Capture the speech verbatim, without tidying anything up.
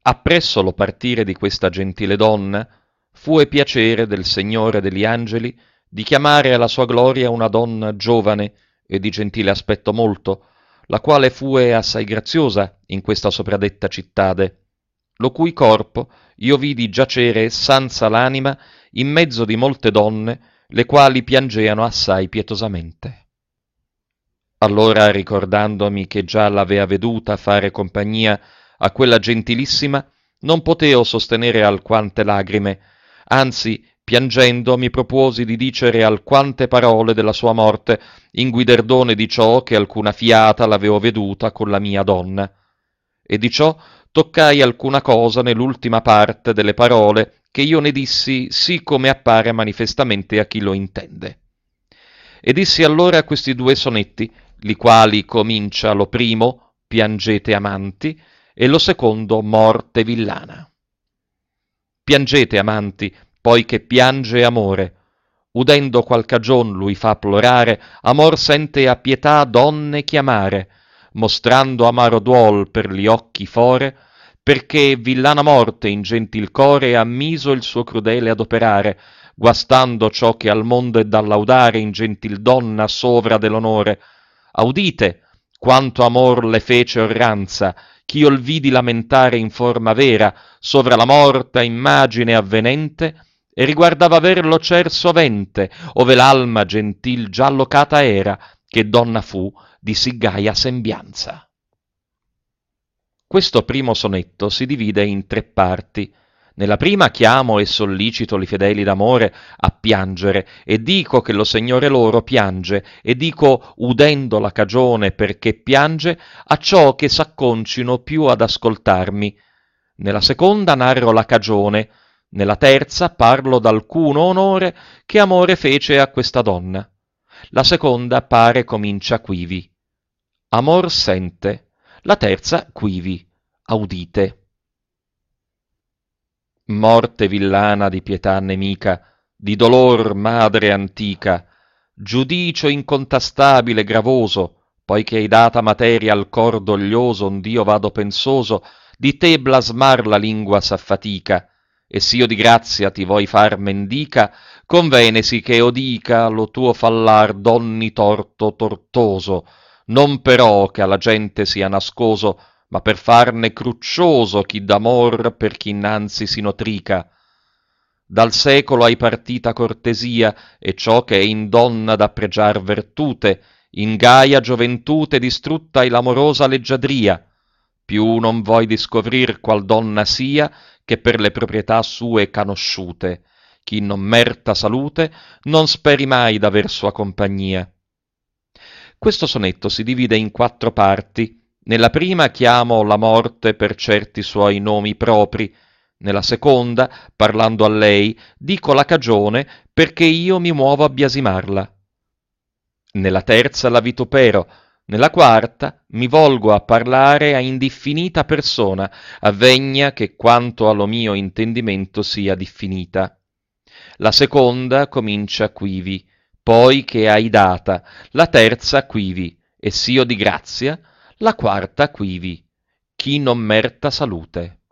Appresso lo partire di questa gentile donna, fue piacere del Signore degli angeli di chiamare alla sua gloria una donna giovane e di gentile aspetto molto, la quale fue assai graziosa in questa sopradetta cittade, lo cui corpo io vidi giacere sanza l'anima in mezzo di molte donne, le quali piangeano assai pietosamente. Allora, ricordandomi che già l'avea veduta fare compagnia a quella gentilissima, non poteo sostenere alquante lagrime, anzi, piangendo, mi propuosi di dicere alquante parole della sua morte, in guiderdone di ciò che alcuna fiata l'avevo veduta con la mia donna. E di ciò toccai alcuna cosa nell'ultima parte delle parole che io ne dissi sì come appare manifestamente a chi lo intende. E dissi allora questi due sonetti, li quali comincia lo primo, piangete amanti, e lo secondo, morte villana. Piangete amanti, poi che piange amore. Udendo qual cagion lui fa plorare, amor sente a pietà donne chiamare, mostrando amaro duol per gli occhi fore, perché villana morte in gentil core ha miso il suo crudele adoperare, guastando ciò che al mondo è da laudare in gentil donna sovra dell'onore. Audite quanto amor le fece orranza, ch'io l vidi lamentare in forma vera, sovra la morta immagine avvenente, e riguardava ver lo cer sovente, ove l'alma gentil già locata era, che donna fu di sì gaia sembianza. Questo primo sonetto si divide in tre parti. Nella prima chiamo e sollicito li fedeli d'amore a piangere, e dico che lo Signore loro piange, e dico, udendo la cagione perché piange, a ciò che s'acconcino più ad ascoltarmi. Nella seconda narro la cagione, nella terza parlo d'alcuno onore che amore fece a questa donna. La seconda pare comincia quivi. Amor sente. La terza quivi. Audite. Morte villana di pietà nemica, di dolor madre antica, giudicio incontastabile gravoso, poiché hai data materia al cor doglioso ond'io vado pensoso, di te blasmar la lingua s'affatica, e s'io di grazia ti vuoi far mendica, convenesi che o dica lo tuo fallar d'onni torto tortoso, non però che alla gente sia nascoso, ma per farne cruccioso chi d'amor per chi innanzi si notrica. Dal secolo hai partita cortesia, e ciò che è in donna da pregiar vertute, in gaia gioventute distrutta hai l'amorosa leggiadria. Più non vuoi discovrir qual donna sia, che per le proprietà sue canosciute. Chi non merta salute, non speri mai d'aver sua compagnia. Questo sonetto si divide in quattro parti. Nella prima chiamo la morte per certi suoi nomi propri, nella seconda, parlando a lei, dico la cagione perché io mi muovo a biasimarla. Nella terza la vitupero, nella quarta mi volgo a parlare a indiffinita persona, avvegna che quanto allo mio intendimento sia diffinita. La seconda comincia quivi, poi che hai data, la terza quivi, e s'io di grazia, la quarta quivi, chi non merta salute.